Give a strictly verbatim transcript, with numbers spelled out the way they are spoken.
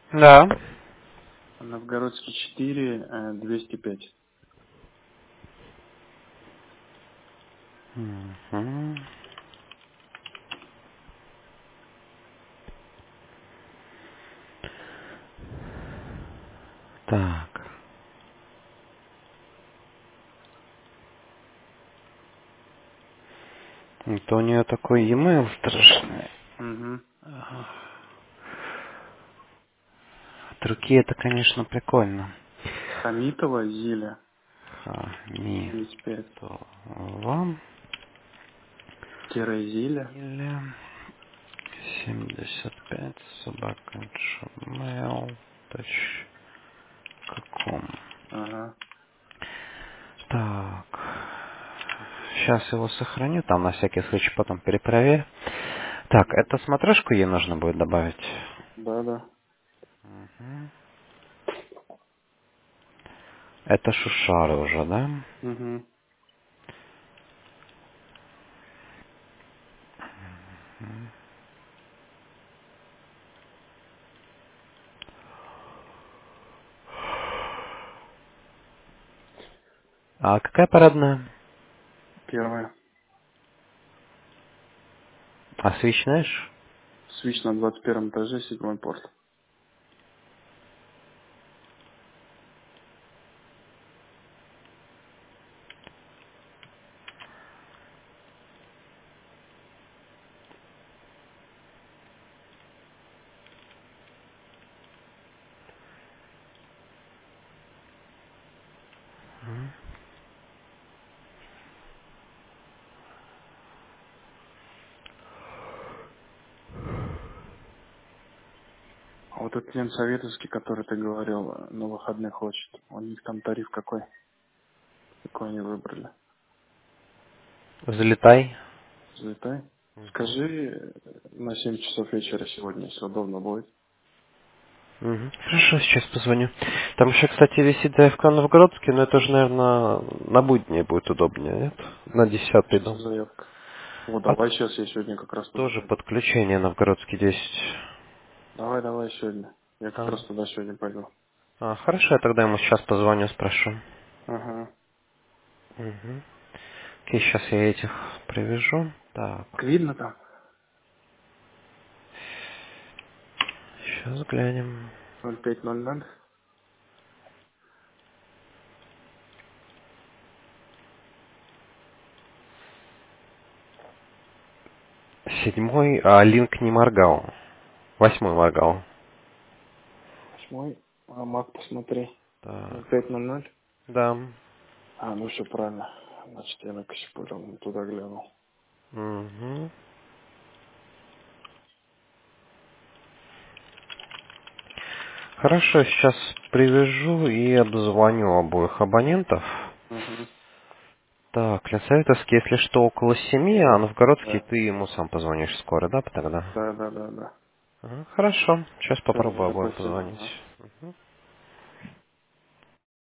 Да. Новгородский четыре, э, двести пять. Мгм. Так. Это у нее такой e-mail страшный. Угу. От руки это, конечно, прикольно. Хамитова Зиля, Хами. семьдесят пять. То вам Тире Зиля. или семьдесят пять собака gmail точка ком. Ага. Так. Сейчас его сохраню, там на всякий случай потом перепроверь. Так, это смотрешку ей нужно будет добавить. Да, да. Мгм. Это шушары уже, да? Угу. А какая парадная? Первая. А свич знаешь? Свич на двадцать первом этаже, седьмой порт. А вот этот клиент советовский, который ты говорил, э, на выходных хочет, у них там тариф какой? Какой они выбрали? Залетай. Залетай. Скажи э, на семь часов вечера сегодня, если удобно будет. Мгм. Хорошо, сейчас позвоню. Там еще, кстати, висит заявка Новгородский, но это же, наверное, на будни будет удобнее, нет? На десятый Что за дом. заявка? Вот, А давай сейчас, я сегодня как раз туда тоже пойду. подключение Новгородский десять. Давай, давай сегодня. Я как А, раз туда сегодня пойду. а, хорошо, я тогда ему сейчас позвоню, спрошу. Ага. Угу. Окей, сейчас я этих привяжу. Так, Видно там? сейчас глянем. ноль пять ноль ноль. Седьмой, а линк не моргал. Восьмой моргал. Восьмой. А, Мак, посмотри. Так, ноль пять ноль ноль. да. А, ну все правильно. Значит, я на Косипуром туда глянул. Угу. Хорошо, сейчас привяжу и обзвоню обоих абонентов. Угу. Так, Лясаветовский, если что, около семи, а Новгородский Да. ты ему сам позвонишь скоро, да, тогда? Да, да, да, да. Ага, хорошо, сейчас Все, попробую Миша, обоим спасибо. позвонить. Ага. Мгм.